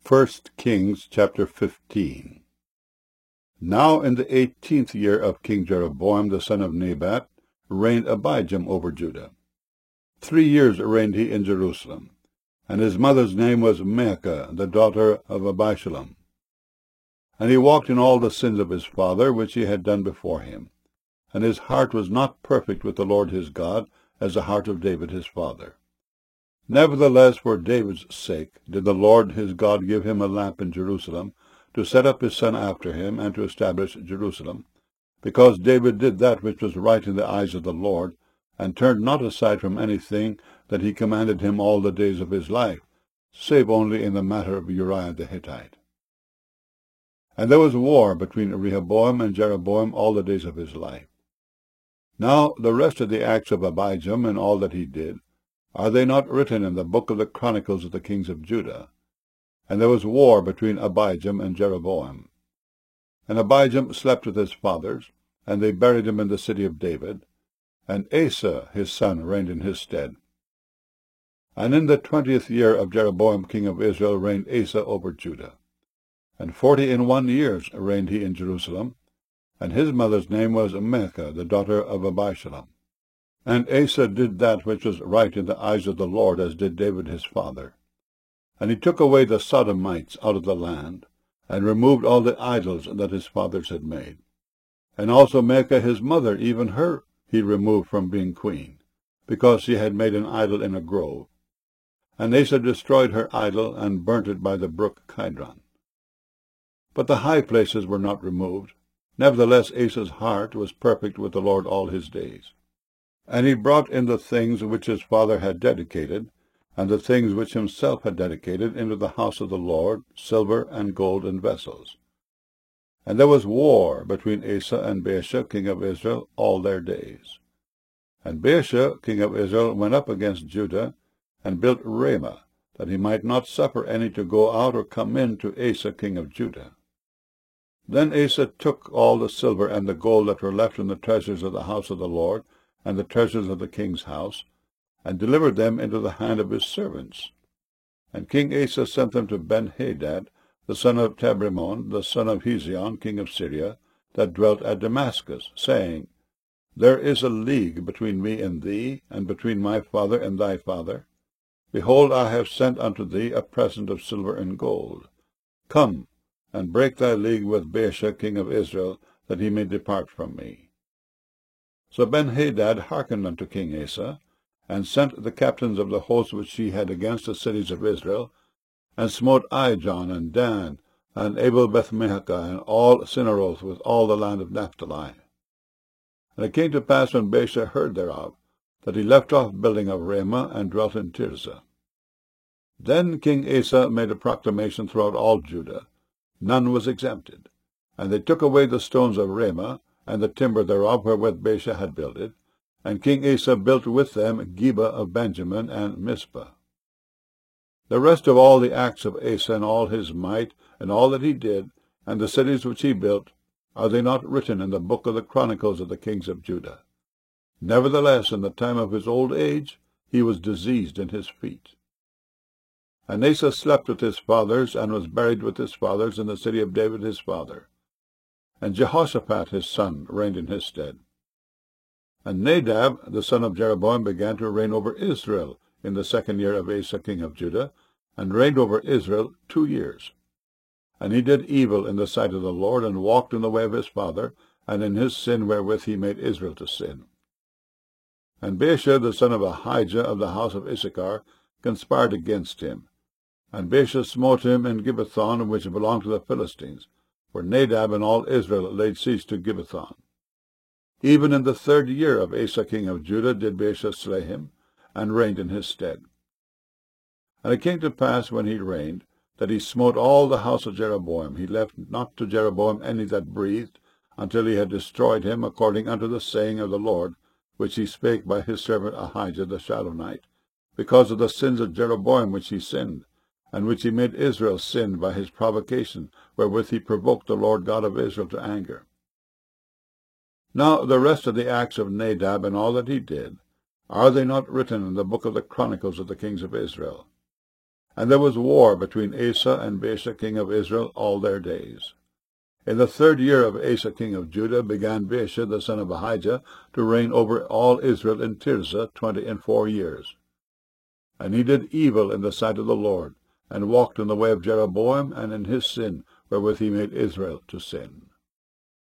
First Kings chapter 15. Now in the 18th year of King Jeroboam the son of Nebat reigned Abijam over Judah. 3 years reigned he in Jerusalem, and his mother's name was Maacah, the daughter of Abishalom. And he walked in all the sins of his father, which he had done before him. And his heart was not perfect with the Lord his God, as the heart of David his father. Nevertheless, for David's sake did the Lord his God give him a lamp in Jerusalem, to set up his son after him, and to establish Jerusalem, because David did that which was right in the eyes of the Lord, and turned not aside from anything that he commanded him all the days of his life, save only in the matter of Uriah the Hittite. And there was war between Rehoboam and Jeroboam all the days of his life. Now the rest of the acts of Abijam and all that he did, are they not written in the book of the Chronicles of the kings of Judah? And there was war between Abijam and Jeroboam. And Abijam slept with his fathers, and they buried him in the city of David, and Asa his son reigned in his stead. And in the 20th year of Jeroboam king of Israel reigned Asa over Judah. And 41 years reigned he in Jerusalem, and his mother's name was Maacah, the daughter of Abishalom. And Asa did that which was right in the eyes of the Lord, as did David his father. And he took away the Sodomites out of the land, and removed all the idols that his fathers had made. And also Maacah his mother, even her he removed from being queen, because she had made an idol in a grove. And Asa destroyed her idol, and burnt it by the brook Kidron. But the high places were not removed. Nevertheless Asa's heart was perfect with the Lord all his days. And he brought in the things which his father had dedicated, and the things which himself had dedicated, into the house of the Lord, silver and gold and vessels. And there was war between Asa and Baasha king of Israel all their days. And Baasha king of Israel went up against Judah, and built Ramah, that he might not suffer any to go out or come in to Asa king of Judah. Then Asa took all the silver and the gold that were left in the treasures of the house of the Lord, and the treasures of the king's house, and delivered them into the hand of his servants. And King Asa sent them to Ben-Hadad, the son of Tabrimon, the son of Hezion, king of Syria, that dwelt at Damascus, saying, There is a league between me and thee, and between my father and thy father. Behold, I have sent unto thee a present of silver and gold. Come, and break thy league with Baasha king of Israel, that he may depart from me. So Ben-Hadad hearkened unto King Asa, and sent the captains of the host which he had against the cities of Israel, and smote Ijon and Dan, and Abel-Beth-Maachah, and all Cinneroth, with all the land of Naphtali. And it came to pass, when Baasha heard thereof, that he left off building of Ramah, and dwelt in Tirzah. Then King Asa made a proclamation throughout all Judah. None was exempted. And they took away the stones of Ramah, and the timber thereof wherewith Baasha had builded, and King Asa built with them Geba of Benjamin and Mizpah. The rest of all the acts of Asa, and all his might, and all that he did, and the cities which he built, are they not written in the book of the Chronicles of the kings of Judah? Nevertheless, in the time of his old age, he was diseased in his feet. And Asa slept with his fathers, and was buried with his fathers in the city of David his father. And Jehoshaphat his son reigned in his stead. And Nadab the son of Jeroboam began to reign over Israel in the 2nd year of Asa king of Judah, and reigned over Israel 2 years. And he did evil in the sight of the Lord, and walked in the way of his father, and in his sin wherewith he made Israel to sin. And Baasha the son of Ahijah of the house of Issachar conspired against him. And Baasha smote him in Gibbethon, which belonged to the Philistines, for Nadab and all Israel laid siege to Gibbethon. Even in the 3rd year of Asa king of Judah did Baasha slay him, and reigned in his stead. And it came to pass, when he reigned, that he smote all the house of Jeroboam. He left not to Jeroboam any that breathed, until he had destroyed him, according unto the saying of the Lord, which he spake by his servant Ahijah the Shilonite, because of the sins of Jeroboam which he sinned, and which he made Israel sin by his provocation, wherewith he provoked the Lord God of Israel to anger. Now the rest of the acts of Nadab, and all that he did, are they not written in the book of the Chronicles of the kings of Israel? And there was war between Asa and Baasha king of Israel all their days. In the 3rd year of Asa king of Judah began Baasha the son of Ahijah to reign over all Israel in Tirzah 24 years. And he did evil in the sight of the Lord, and walked in the way of Jeroboam, and in his sin, wherewith he made Israel to sin.